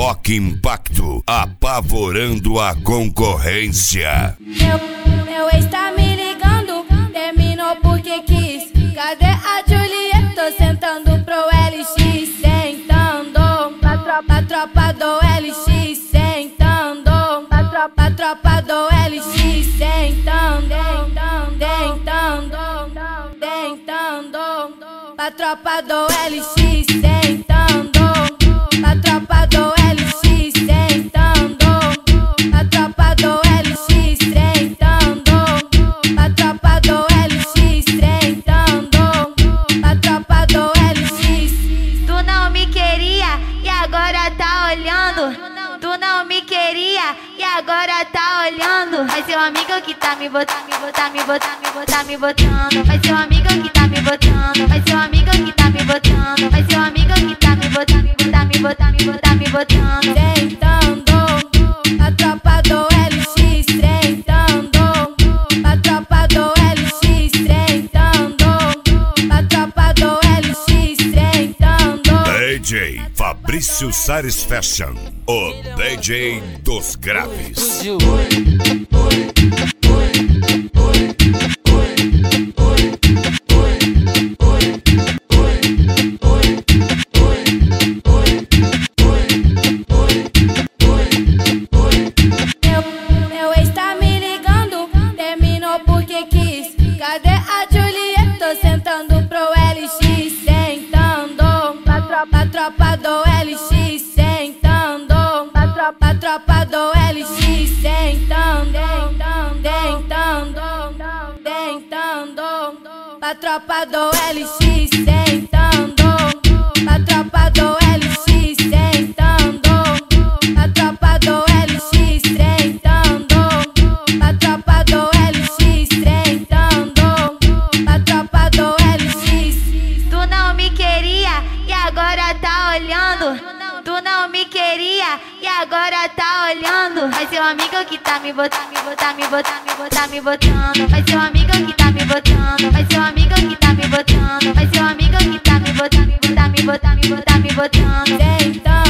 Rock Impacto, apavorando a concorrência. Meu ex tá me ligando, terminou porque quis. Cadê a Juliette? Tô sentando pro LX, sentando pra tropa do LX, sentando pra tropa do LX, sentando, pra tropa do LX, sentando, pra tropa do LX, sentando, pra tropa do LX, sentando, pra tropa do LX, sentando, pra tropa do LX. Tu não me queria e agora tá olhando. Tu não me queria e agora tá olhando. Vai ser o amigo que tá me botando. Vai ser o amigo que tá me botando. Vai ser o amigo que tá me botando. Vai ser o amigo que tá me botando. Sentando, a tropa do LX, sentando, a tropa do LX, sentando, a tropa do LX, sentando. DJ Fabrício Sares Fashion, o DJ dos graves. Meu ex tá me ligando, terminou porque quis. Cadê a Juliette? Tô sentando pro LX, sentando pra tropa do LX, sentando pra tropa do LX, sentando, pra tropa do LX, sentando, pra tropa do LX, sentando, pra tropa do LX, sentando, pra tropa do LX, sentando, pra tropa do LX. Tu não me queria e agora tá olhando. Tu não me queria e agora tá olhando. Vai ser o amigo que tá me botando. Vai ser o amigo que tá me botando. Vai ser o amigo que tá me botando. Vai ser o amigo que tá me botando. Sentando.